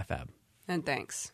FM. And thanks.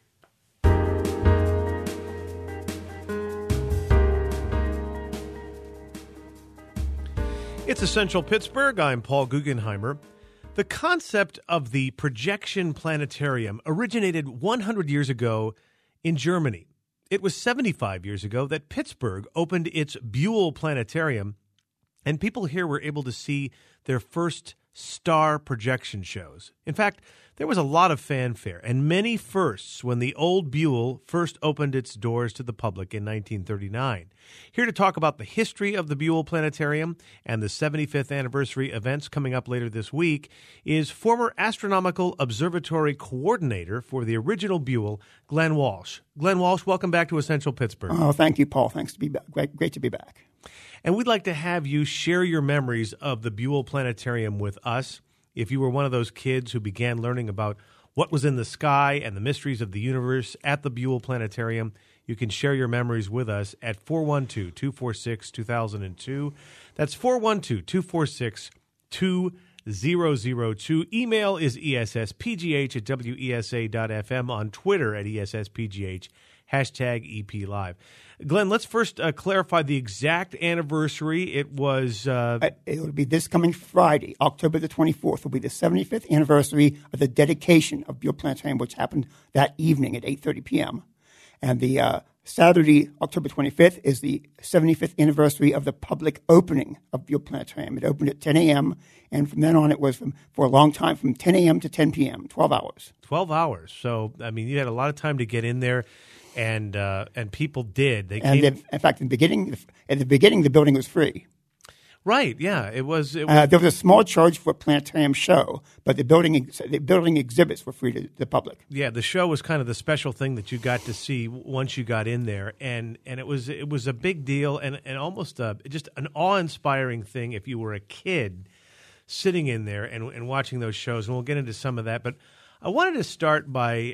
It's Essential Pittsburgh. I'm Paul Guggenheimer. The concept of the projection planetarium originated 100 years ago in Germany. It was 75 years ago that Pittsburgh opened its Buell Planetarium, and people here were able to see their first star projection shows. In fact, there was a lot of fanfare and many firsts when the old Buell first opened its doors to the public in 1939. Here to talk about the history of the Buell Planetarium and the 75th anniversary events coming up later this week is former Astronomical Observatory Coordinator for the original Buell, Glenn Walsh. Glenn Walsh, welcome back to Essential Pittsburgh. Oh, thank you, Paul. Thanks to be back. Great to be back. And we'd like to have you share your memories of the Buell Planetarium with us. If you were one of those kids who began learning about what was in the sky and the mysteries of the universe at the Buell Planetarium, you can share your memories with us at 412-246-2002. That's 412-246-2002. Email is esspgh@wesa.fm, on Twitter at esspgh, hashtag #EPLive. Glenn, let's first clarify the exact anniversary. It was... it will be this coming Friday, October the 24th, will be the 75th anniversary of the dedication of Buell Planetarium, which happened that evening at 8:30 p.m. And the Saturday, October 25th, is the 75th anniversary of the public opening of Buell Planetarium. It opened at 10 a.m., and from then on it was for a long time, from 10 a.m. to 10 p.m., 12 hours. 12 hours. So, I mean, you had a lot of time to get in there. And people did. In fact, in the beginning, the building was free. Right. Yeah. It was. There was a small charge for a planetarium show, but the building exhibits were free to the public. Yeah, the show was kind of the special thing that you got to see once you got in there, and it was a big deal and almost just an awe-inspiring thing if you were a kid sitting in there and watching those shows. And we'll get into some of that, but I wanted to start by,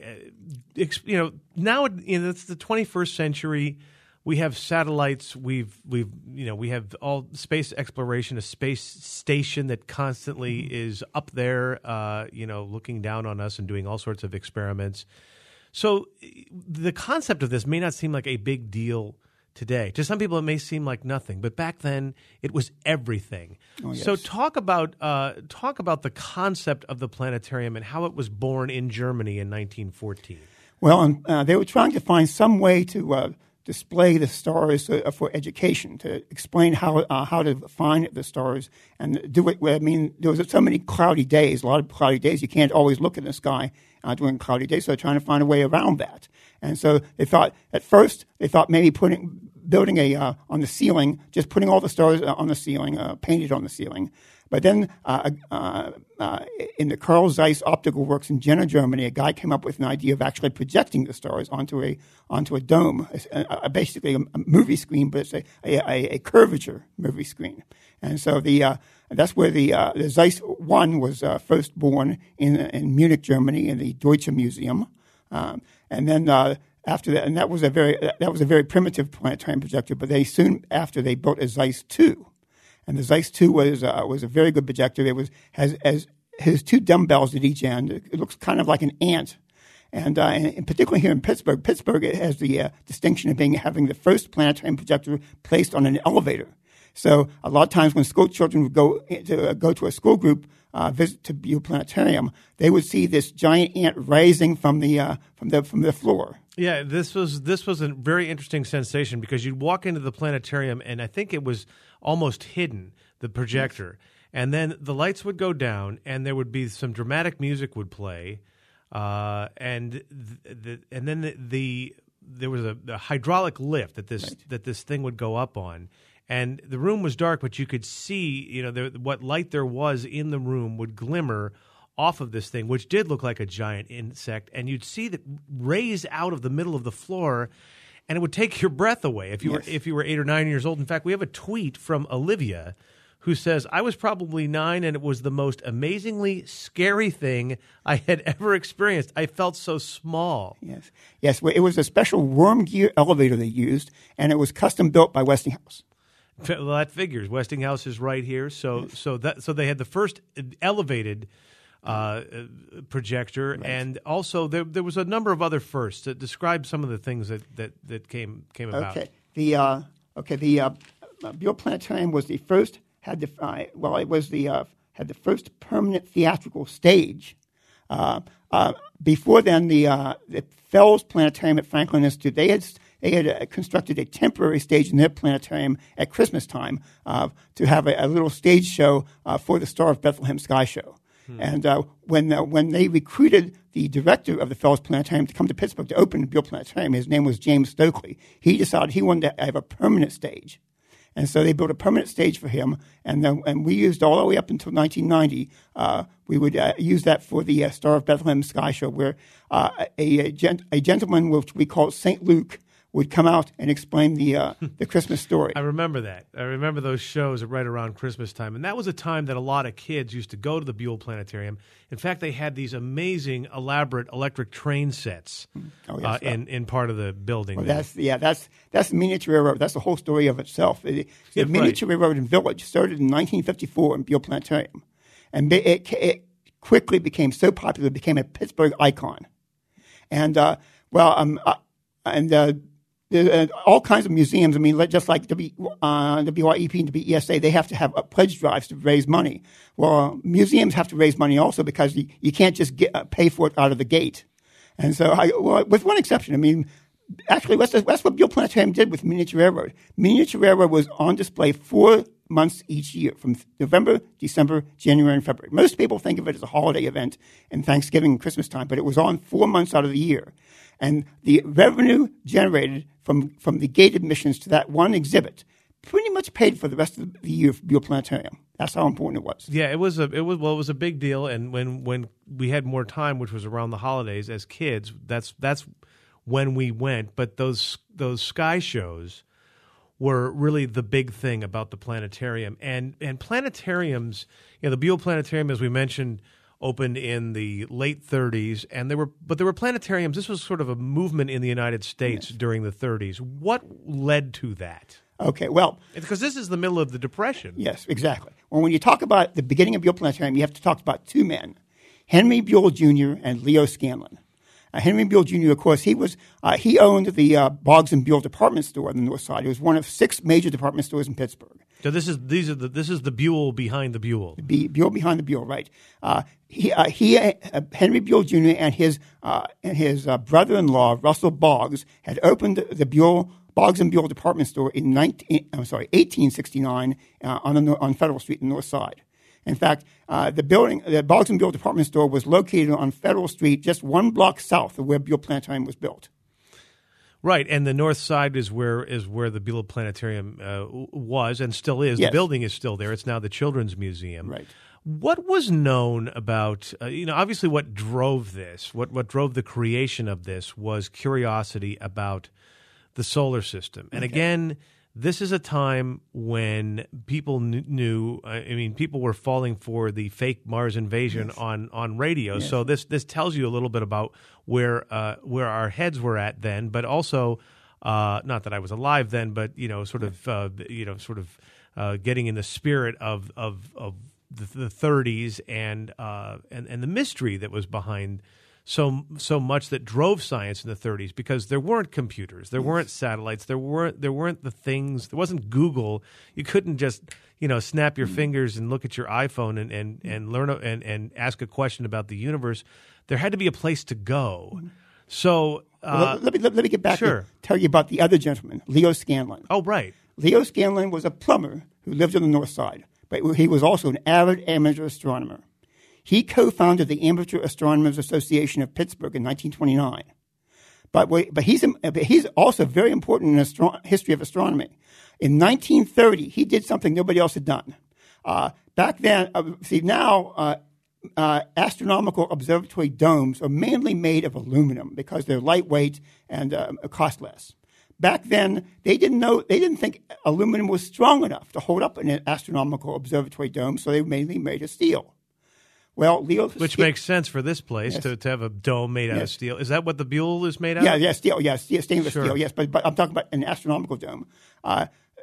now it's the 21st century. We have satellites. We have all space exploration, a space station that constantly is up there, looking down on us and doing all sorts of experiments. So the concept of this may not seem like a big deal today. To some people, it may seem like nothing, but back then it was everything. Oh, yes. So talk about the concept of the planetarium and how it was born in Germany in 1914. Well, they were trying to find some way to display the stars for education, to explain how to find the stars and do it. I mean, there was so many cloudy days, a lot of cloudy days. You can't always look in the sky during cloudy days, so they're trying to find a way around that. And so they thought maybe building on the ceiling, just putting all the stars on the ceiling, painted on the ceiling. But then in the Carl Zeiss Optical Works in Jena, Germany, a guy came up with an idea of actually projecting the stars onto a dome, basically a movie screen, but it's a curvature movie screen. And so that's where the Zeiss 1 was first born in Munich, Germany, in the Deutsche Museum. And then after that, and that was a very primitive planetarium projector. But soon after they built a Zeiss 2, and the Zeiss 2 was a very good projector. It has his two dumbbells at each end. It looks kind of like an ant. And particularly here in Pittsburgh, it has the distinction of having the first planetarium projector placed on an elevator. So a lot of times when school children would go to a school group visit to Buell Planetarium, they would see this giant ant rising from the floor. Yeah, this was a very interesting sensation because you'd walk into the planetarium and I think it was almost hidden, the projector, and then the lights would go down and there would be some dramatic music would play, and then there was a hydraulic lift that this thing would go up on. And the room was dark, but you could see, what light there was in the room would glimmer off of this thing, which did look like a giant insect. And you'd see that raise out of the middle of the floor, and it would take your breath away if you were 8 or 9 years old. In fact, we have a tweet from Olivia who says, "I was probably 9, and it was the most amazingly scary thing I had ever experienced. I felt so small." Yes. Well, it was a special worm gear elevator they used, and it was custom built by Westinghouse. Well, that figures. Westinghouse is right here, so they had the first elevated projector, Right. and also there was a number of other firsts. Describe some of the things that came about. Okay. The Buell Planetarium was the first had the first permanent theatrical stage. Before then, the Fells Planetarium at Franklin Institute they had constructed a temporary stage in their planetarium at Christmas time to have a little stage show for the Star of Bethlehem Sky Show. And when they recruited the director of the Fells Planetarium to come to Pittsburgh to open the Buell Planetarium, his name was James Stokely. He decided he wanted to have a permanent stage. And so they built a permanent stage for him, and we used all the way up until 1990. We would use that for the Star of Bethlehem Sky Show, where a gentleman, which we called St. Luke, would come out and explain the Christmas story. I remember that. I remember those shows right around Christmas time. And that was a time that a lot of kids used to go to the Buell Planetarium. In fact, they had these amazing, elaborate electric train sets in part of the building. Well, that's the Miniature Railroad. That's the whole story of itself. The Miniature Railroad and Village started in 1954 in Buell Planetarium. And it quickly became so popular, it became a Pittsburgh icon. And, there are all kinds of museums. I mean, just like WYEP and WESA, they have to have pledge drives to raise money. Well, museums have to raise money also because you can't just pay for it out of the gate. And so, with one exception, I mean, actually, that's what Buell Planetarium did with Miniature Railroad. Miniature Railroad was on display 4 months each year, from November, December, January, and February. Most people think of it as a holiday event in Thanksgiving and Christmas time, but it was on 4 months out of the year. And the revenue generated from the gate admissions to that one exhibit pretty much paid for the rest of the year for Buell Planetarium. That's how important it was. Yeah, it was a big deal. And when we had more time, which was around the holidays as kids, that's when we went. But those sky shows were really the big thing about the planetarium. And planetariums, the Buell Planetarium, as we mentioned, opened in the late 30s, and there were planetariums. This was sort of a movement in the United States during the 30s. What led to that? Okay, well, because this is the middle of the Depression. Yes, exactly. Well, when you talk about the beginning of Buell Planetarium, you have to talk about two men, Henry Buell Jr. and Leo Scanlon. Henry Buell Jr., of course, he owned the Boggs and Buell department store on the north side. It was one of 6 major department stores in Pittsburgh. So this is the Buell behind the Buell. Buell behind the Buell, right? Henry Buell Jr. and his brother-in-law Russell Boggs had opened the Boggs and Buell department store in 1869 on Federal Street on the north side. In fact, the Boggs and Buell department store was located on Federal Street, just 1 block south of where Buell Planetarium was built. Right, and the north side is where the Buell Planetarium was and still is. Yes. The building is still there. It's now the Children's Museum. Right. What was known about, obviously what drove this, what drove the creation of this was curiosity about the solar system. And again, this is a time when people knew, people were falling for the fake Mars invasion on radio. Yes. So this tells you a little bit about where our heads were at then, but also, not that I was alive then, but, getting in the spirit of the 30s and the mystery that was behind so much that drove science in the 30s, because there weren't computers, there weren't satellites, there weren't the things, there wasn't Google. You couldn't just snap your fingers and look at your iPhone and learn and ask a question about the universe. There had to be a place to go. So let me get back sure. and tell you about the other gentleman, Leo Scanlon. Oh, right. Leo Scanlon was a plumber who lived on the north side, but he was also an avid amateur astronomer. He co-founded the Amateur Astronomers Association of Pittsburgh in 1929. But he's also very important in the history of astronomy. In 1930, he did something nobody else had done. Back then, astronomical observatory domes are mainly made of aluminum because they're lightweight and cost less. Back then, they didn't think aluminum was strong enough to hold up an astronomical observatory dome, so they mainly made of steel. Well, which makes sense for this place to have a dome made out of steel. Is that what the Buell is made out of? Yeah, steel. Yes, stainless sure. steel. Yes, but I'm talking about an astronomical dome.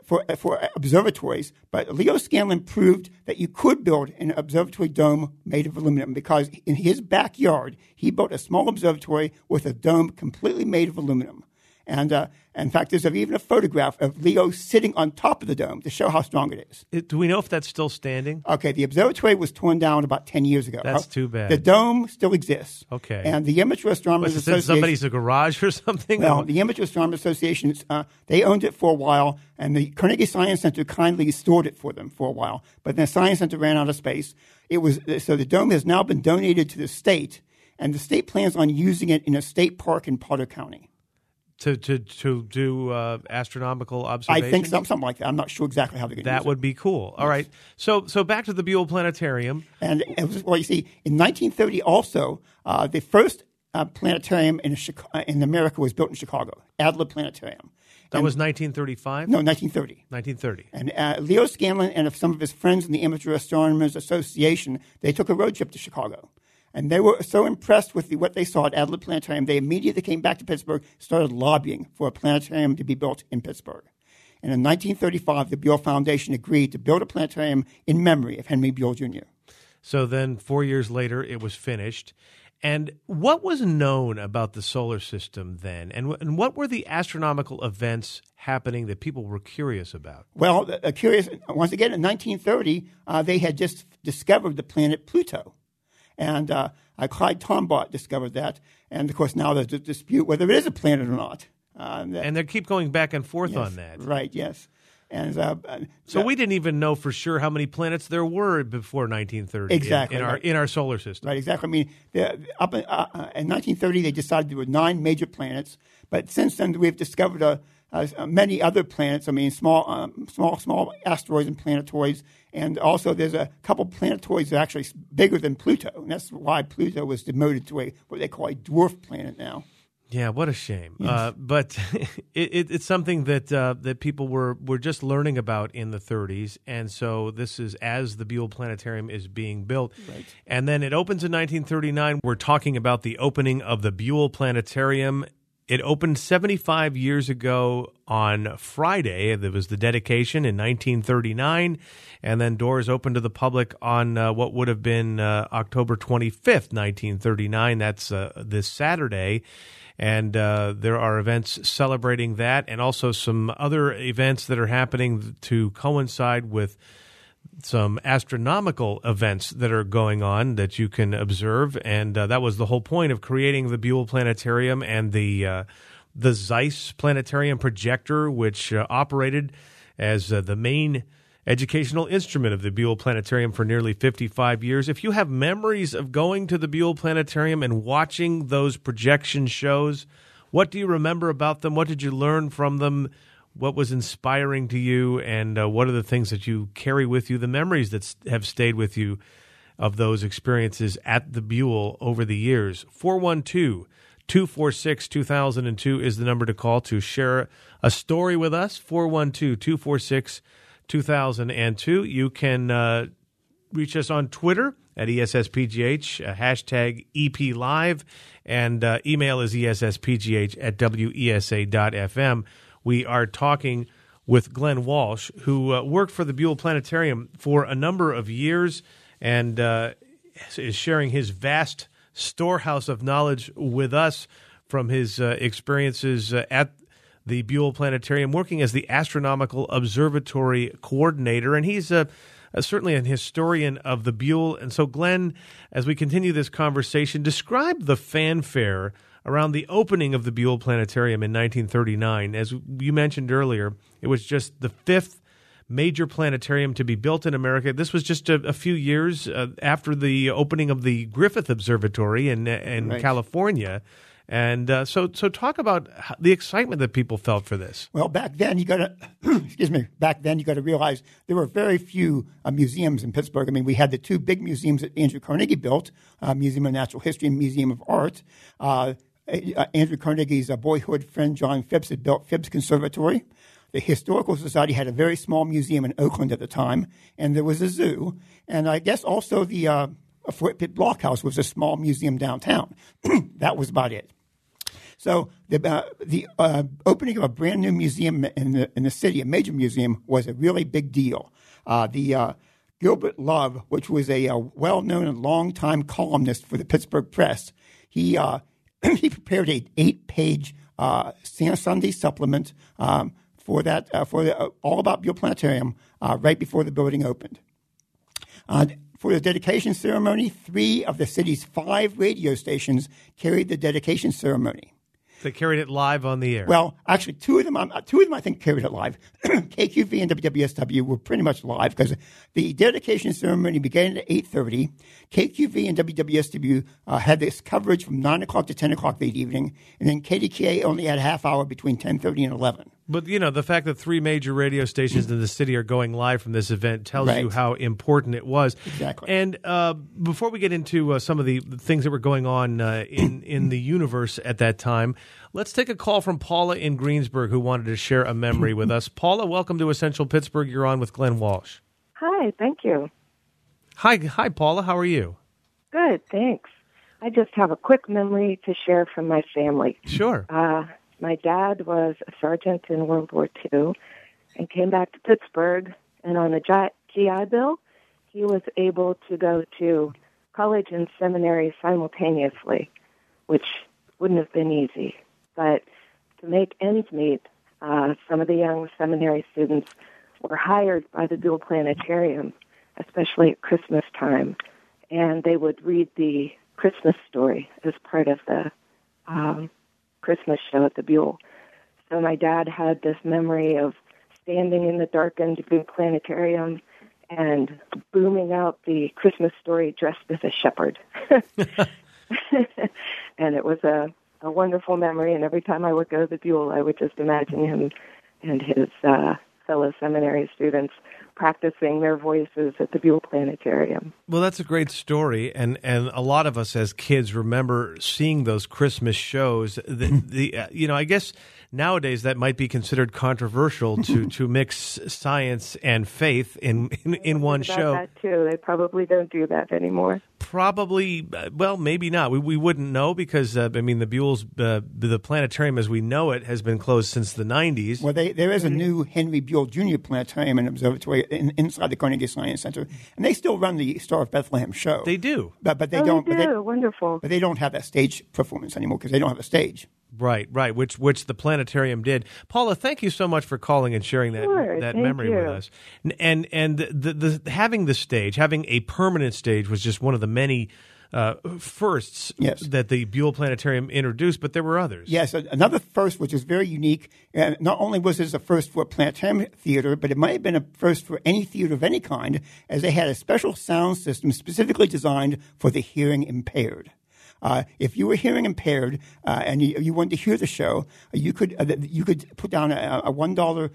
observatories, but Leo Scanlon proved that you could build an observatory dome made of aluminum because in his backyard, he built a small observatory with a dome completely made of aluminum. And in fact, there's even a photograph of Leo sitting on top of the dome to show how strong it is. Do we know if that's still standing? Okay, the observatory was torn down about 10 years ago. That's too bad. The dome still exists. Okay. And the Amateur Astronomers Association... somebody's garage or something? Well, the Amateur Astronomers Association, they owned it for a while, and the Carnegie Science Center kindly stored it for them for a while. But then the Science Center ran out of space. So the dome has now been donated to the state, and the state plans on using it in a state park in Potter County. To do astronomical observations? I think something like that. I'm not sure exactly how they're going to use it. That would be cool. All right. So back to the Buell Planetarium. And well, you see, in 1930 also, the first planetarium in America was built in Chicago, Adler Planetarium. That was 1935? No, 1930. 1930. And Leo Scanlon and some of his friends in the Amateur Astronomers Association, they took a road trip to Chicago. And they were so impressed with what they saw at Adler Planetarium, they immediately came back to Pittsburgh, started lobbying for a planetarium to be built in Pittsburgh. And in 1935, the Buell Foundation agreed to build a planetarium in memory of Henry Buell Jr. So then 4 years later, it was finished. And what was known about the solar system then? And what were the astronomical events happening that people were curious about? Well, curious, once again, in 1930, they had just discovered the planet Pluto. And Clyde Tombaugh discovered that. And, of course, now there's a dispute whether it is a planet or not. And they keep going back and forth on that. Right, yes. And so we didn't even know for sure how many planets there were before 1930 exactly, in our solar system. Right, exactly. I mean, in 1930, they decided there were 9 major planets. But since then, we've discovered many other planets. I mean, small asteroids and planetoids. And also, there's a couple planetoids that are actually bigger than Pluto. And that's why Pluto was demoted to what they call a dwarf planet now. Yeah, what a shame. Yes. But it's something that people were just learning about in the 30s. And so this is as the Buell Planetarium is being built. Right. And then it opens in 1939. We're talking about the opening of the Buell Planetarium. It opened 75 years ago on Friday. There was the dedication in 1939, and then doors opened to the public on what would have been October 25th, 1939. That's this Saturday. And there are events celebrating that and also some other events that are happening to coincide with some astronomical events that are going on that you can observe, and that was the whole point of creating the Buell Planetarium and the Zeiss Planetarium projector, which operated as the main educational instrument of the Buell Planetarium for nearly 55 years. If you have memories of going to the Buell Planetarium and watching those projection shows, what do you remember about them? What did you learn from them? What was inspiring to you, and what are the things that you carry with you, the memories that have stayed with you of those experiences at the Buell over the years? 412-246-2002 is the number to call to share a story with us, 412-246-2002. You can reach us on Twitter at ESSPGH, hashtag EPLive, and email is ESSPGH@WESA.FM. We are talking with Glenn Walsh, who worked for the Buell Planetarium for a number of years and is sharing his vast storehouse of knowledge with us from his experiences at the Buell Planetarium, working as the Astronomical Observatory Coordinator. And he's certainly an historian of the Buell. And so, Glenn, as we continue this conversation, describe the fanfare around the opening of the Buell Planetarium in 1939. As you mentioned earlier, it was just the 5th major planetarium to be built in America. This was just a few years after the opening of the Griffith Observatory in right. California. And so talk about the excitement that people felt for this. Well, back then you got to Back then you got to realize there were very few museums in Pittsburgh. I mean, we had the 2 big museums that Andrew Carnegie built, Museum of Natural History and Museum of Art. Andrew Carnegie's boyhood friend John Phipps had built Phipps Conservatory. The Historical Society had a very small museum in Oakland at the time, and there was a zoo. And I guess also the Fort Pitt Blockhouse was a small museum downtown. That was about it. So the opening of a brand new museum in the city, a major museum, was a really big deal. Gilbert Love, which was a well-known and long-time columnist for the Pittsburgh Press, he prepared an 8-page Sunday supplement for all about Buell Planetarium right before the building opened. For the dedication ceremony, 3 of the city's 5 radio stations carried the dedication ceremony. They carried it live on the air. Well, actually, two of them I think carried it live. KQV and WWSW were pretty much live because the dedication ceremony began at 8:30. KQV and WWSW had this coverage from 9 o'clock to 10 o'clock that evening, and then KDKA only had a half hour between 10:30 and 11. But, the fact that 3 major radio stations in the city are going live from this event tells you how important it was. Exactly. And before we get into some of the things that were going on in the universe at that time, let's take a call from Paula in Greensburg who wanted to share a memory with us. Paula, welcome to Essential Pittsburgh. You're on with Glenn Walsh. Hi, thank you. Hi, Paula. How are you? Good, thanks. I just have a quick memory to share from my family. Sure. My dad was a sergeant in World War II and came back to Pittsburgh, and on a GI Bill, he was able to go to college and seminary simultaneously, which wouldn't have been easy. But to make ends meet, some of the young seminary students were hired by the Buell Planetarium, especially at Christmas time, and they would read the Christmas story as part of the Christmas show at the Buell. So my dad had this memory of standing in the darkened Buell Planetarium and booming out the Christmas story dressed as a shepherd. And it was a wonderful memory, and every time I would go to the Buell, I would just imagine him and his fellow seminary students practicing their voices at the Buell Planetarium. Well, that's a great story, and a lot of us as kids remember seeing those Christmas shows. I guess nowadays that might be considered controversial to mix science and faith in one show. That too. They probably don't do that anymore. Probably, well, maybe not. We wouldn't know because the Buell's the planetarium as we know it has been closed since the 90s. Well, there is a new Henry Buell Jr. Planetarium and Observatory inside the Carnegie Science Center, and they still run the Star of Bethlehem show. They do, but they don't. They do. Wonderful. But they don't have that stage performance anymore because they don't have a stage. Right, which the planetarium did. Paula, thank you so much for calling and sharing that memory with us. And the having the stage, having a permanent stage, was just one of the many firsts that the Buell Planetarium introduced, but there were others. Yes, another first which is very unique. Not only was this a first for a planetarium theater, but it might have been a first for any theater of any kind, as they had a special sound system specifically designed for the hearing impaired. If you were hearing impaired and you wanted to hear the show, you could put down a $1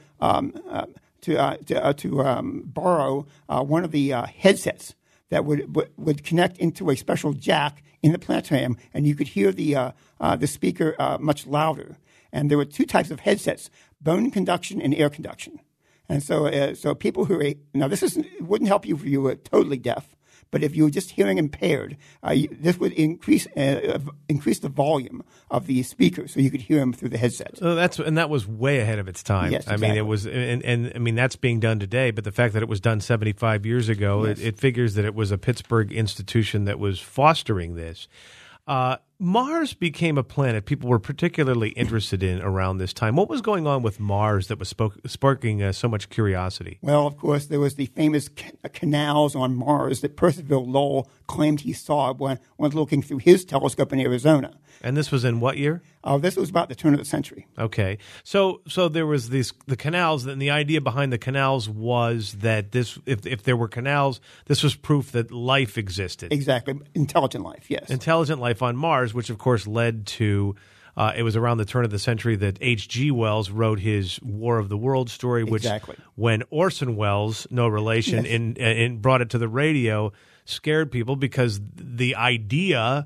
to borrow one of the headsets that would connect into a special jack in the planetarium, and you could hear the speaker much louder. And there were 2 types of headsets: bone conduction and air conduction. And so people who wouldn't help you if you were totally deaf. But if you were just hearing impaired, this would increase the volume of the speaker, so you could hear them through the headset. So that was way ahead of its time. Yes, exactly. It was, and that's being done today. But the fact that it was done 75 years ago, it figures that it was a Pittsburgh institution that was fostering this. Mars became a planet people were particularly interested in around this time. What was going on with Mars that was sparking so much curiosity? Well, of course, there was the famous canals on Mars that Percival Lowell claimed he saw when looking through his telescope in Arizona. And this was in what year? This was about the turn of the century. Okay. So there was the canals, and the idea behind the canals was that if there were canals, this was proof that life existed. Exactly. Intelligent life, yes. Intelligent life on Mars, which of course led to it was around the turn of the century that H.G. Wells wrote his War of the Worlds story, which when Orson Welles, no relation, and brought it to the radio, scared people because the idea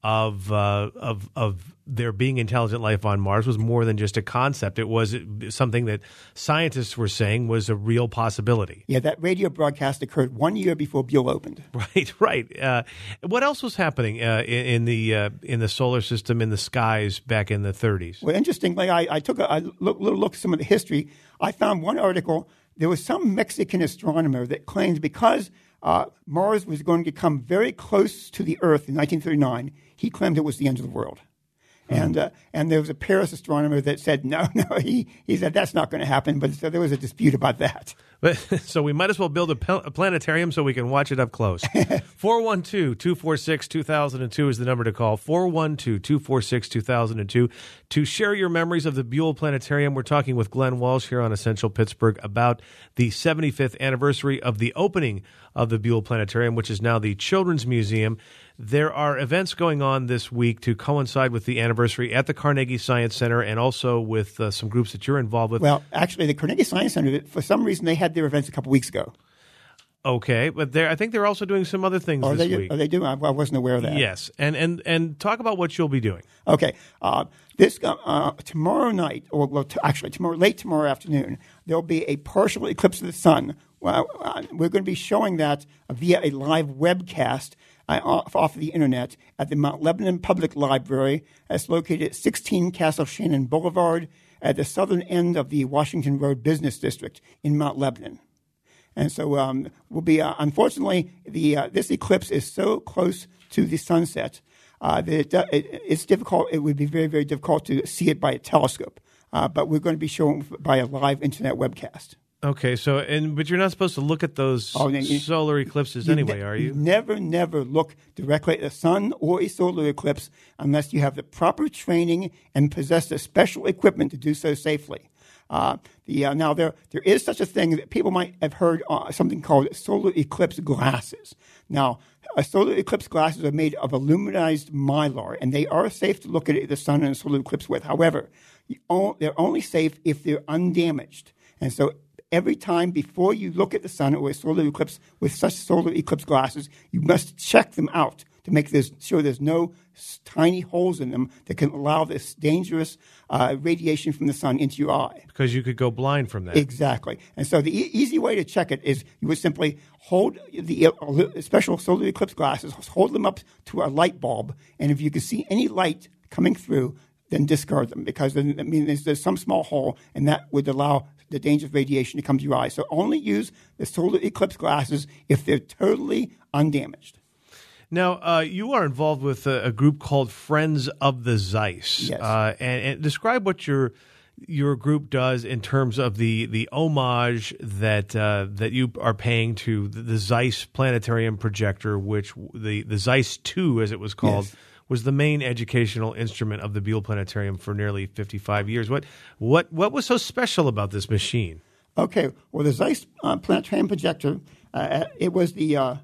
of there being intelligent life on Mars was more than just a concept. It was something that scientists were saying was a real possibility. Yeah, that radio broadcast occurred 1 year before Buell opened. Right. What else was happening in the solar system, in the skies back in the 30s? Well, interestingly, I took a little look at some of the history. I found one article. There was some Mexican astronomer that claimed because Mars was going to come very close to the Earth in 1939, he claimed it was the end of the world. And there was a Paris astronomer that said, no, he said that's not going to happen. But so there was a dispute about that. So we might as well build a planetarium so we can watch it up close. 412-246-2002 is the number to call. 412-246-2002 to share your memories of the Buell Planetarium. We're talking with Glenn Walsh here on Essential Pittsburgh about the 75th anniversary of the opening of the Buell Planetarium, which is now the Children's Museum. There are events going on this week to coincide with the anniversary at the Carnegie Science Center and also with some groups that you're involved with. Well, actually, the Carnegie Science Center, for some reason, they had their events a couple weeks ago. Okay, but I think they're also doing some other things this week. Are they doing? I wasn't aware of that. Yes, and talk about what you'll be doing. Okay, tomorrow night, late tomorrow afternoon, there'll be a partial eclipse of the sun. We're going to be showing that via a live webcast off of the internet at the Mount Lebanon Public Library. It's located at 16 Castle Shannon Boulevard at the southern end of the Washington Road Business District in Mount Lebanon. And so we'll be unfortunately this eclipse is so close to the sunset that it's difficult. It would be very, very difficult to see it by a telescope. But we're going to be showing by a live internet webcast. Okay, but you're not supposed to look at those solar eclipses anyway, are you? Never look directly at the sun or a solar eclipse unless you have the proper training and possess the special equipment to do so safely. Now there is such a thing that people might have heard something called solar eclipse glasses. Now, solar eclipse glasses are made of aluminized mylar, and they are safe to look at the sun and a solar eclipse with. However, they're only safe if they're undamaged, and so every time before you look at the sun or a solar eclipse with such solar eclipse glasses, you must check them out to make sure there's no tiny holes in them that can allow this dangerous radiation from the sun into your eye. Because you could go blind from that. Exactly. And so the easy way to check it is you would simply hold the special solar eclipse glasses, hold them up to a light bulb, and if you can see any light coming through, then discard them, because there's some small hole, and that would allow the dangerous radiation to come to your eyes. So only use the solar eclipse glasses if they're totally undamaged. Now, you are involved with a group called Friends of the Zeiss. Yes. And describe what your group does in terms of the homage that you are paying to the Zeiss Planetarium projector, which the Zeiss 2, as it was called, yes, was the main educational instrument of the Buell Planetarium for nearly 55 years. What was so special about this machine? Okay, well, the Zeiss Planetarium projector, it was the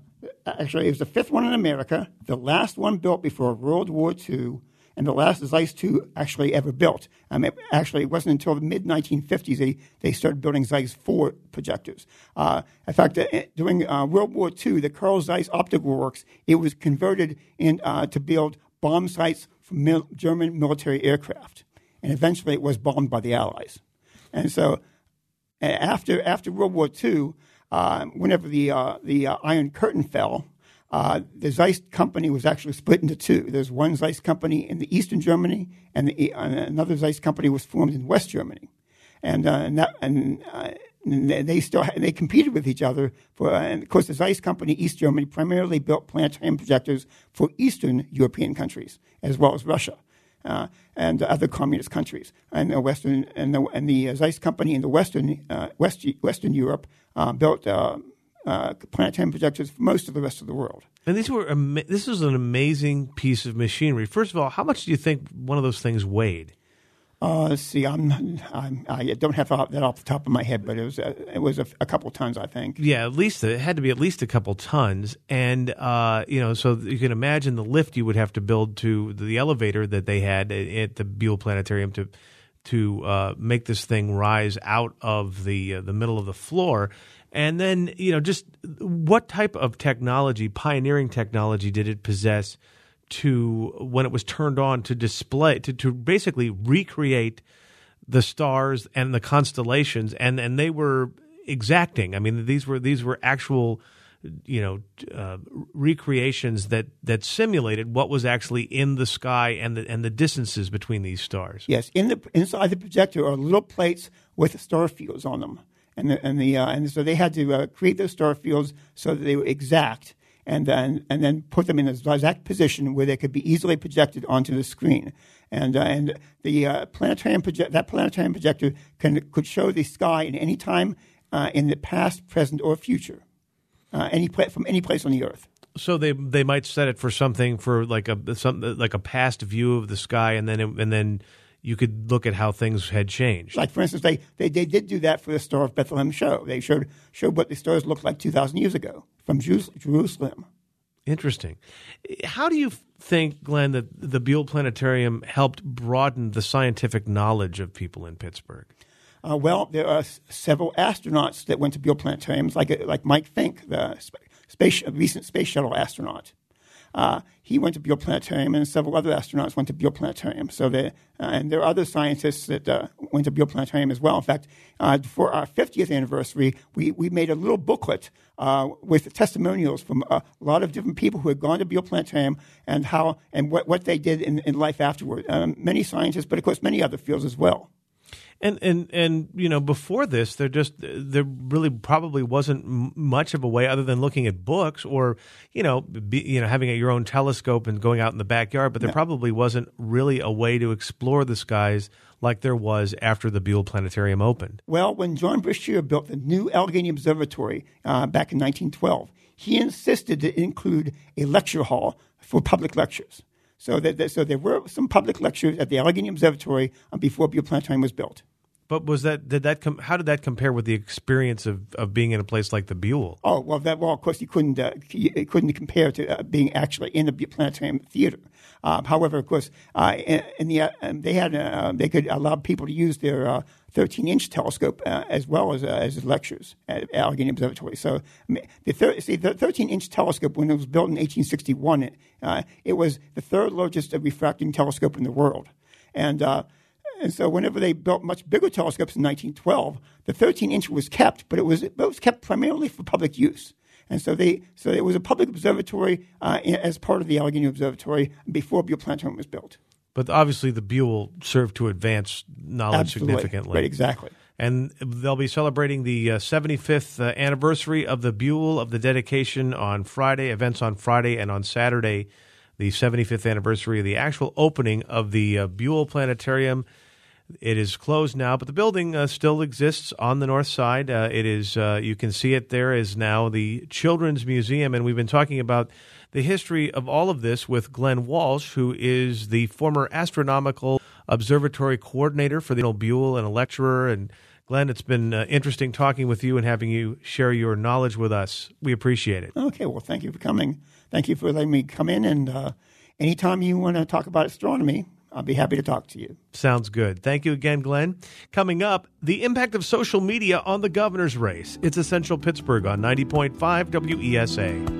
fifth one in America, the last one built before World War II, and the last Zeiss 2 actually ever built. It wasn't until the mid-1950s they started building Zeiss 4 projectors. In fact, during World War II, the Carl Zeiss Optical Works, it was converted to build bomb sites for German military aircraft. And eventually it was bombed by the Allies. And so after World War II, whenever the Iron Curtain fell, the Zeiss company was actually split into two. There's one Zeiss company in the Eastern Germany, and another Zeiss company was formed in West Germany, they competed with each other and of course the Zeiss company East Germany primarily built planetarium projectors for Eastern European countries as well as Russia and other communist countries, and the Zeiss company in the Western Europe built planetarium projectors for most of the rest of the world. And this was an amazing piece of machinery. First of all, how much do you think one of those things weighed? Let's see. I don't have that off the top of my head, but it was a couple tons, I think. Yeah, at least it had to be at least a couple tons, and so you can imagine the lift you would have to build to the elevator that they had at the Buell Planetarium to make this thing rise out of the middle of the floor. And then, just what type of technology, pioneering technology, did it possess to when it was turned on to display to basically recreate the stars and the constellations, and they were exacting. I mean, these were actual, recreations that simulated what was actually in the sky and the distances between these stars. Yes, inside the projector are little plates with star fields on them, and so they had to create those star fields so that they were exact, and then put them in the exact position where they could be easily projected onto the screen. And the planetarium projector could show the sky in any time in the past, present, or future, from any place on the Earth. So they might set it for something for like a past view of the sky, and then you could look at how things had changed. Like, for instance, they did do that for the Star of Bethlehem show. They showed what the stars looked like 2,000 years ago from Jerusalem. Interesting. How do you think, Glenn, that the Buell Planetarium helped broaden the scientific knowledge of people in Pittsburgh? Well, there are several astronauts that went to Buell Planetariums, like Mike Fink, the recent space shuttle astronaut. He went to Buell Planetarium, and several other astronauts went to Buell Planetarium. So and there are other scientists that went to Buell Planetarium as well. In fact, for our 50th anniversary, we made a little booklet with testimonials from a lot of different people who had gone to Buell Planetarium and what they did in life afterward. Many scientists, but of course many other fields as well. And before this, there really probably wasn't much of a way other than looking at books or having your own telescope and going out in the backyard. But there probably wasn't really a way to explore the skies like there was after the Buell Planetarium opened. Well, when John Brashear built the new Allegheny Observatory back in 1912, he insisted to include a lecture hall for public lectures. So there were some public lectures at the Allegheny Observatory before Buell Planetarium was built. But how did that compare with the experience of being in a place like the Buell? Oh, well, of course, you couldn't compare to being actually in the Buell Planetarium theater. However, of course, they could allow people to use their 13-inch telescope as well as lectures at Allegheny Observatory. So the 13-inch telescope, when it was built in 1861, it was the third largest refracting telescope in the world. And so whenever they built much bigger telescopes in 1912, the 13-inch was kept, but it was kept primarily for public use. And so it was a public observatory as part of the Allegheny Observatory before Buell Planetarium was built. But obviously the Buell served to advance knowledge significantly. Right, exactly. And they'll be celebrating the 75th anniversary of the Buell, of the dedication on Friday, events on Friday and on Saturday, the 75th anniversary of the actual opening of the Buell Planetarium. It is closed now, but the building still exists on the north side. It is you can see it there is now the Children's Museum, and we've been talking about the history of all of this with Glenn Walsh, who is the former astronomical observatory coordinator for the Buell and a lecturer. And Glenn, it's been interesting talking with you and having you share your knowledge with us. We appreciate it. Okay, well, thank you for coming. Thank you for letting me come in, and anytime you want to talk about astronomy, I'll be happy to talk to you. Sounds good. Thank you again, Glenn. Coming up, the impact of social media on the governor's race. It's Essential Pittsburgh on 90.5 WESA.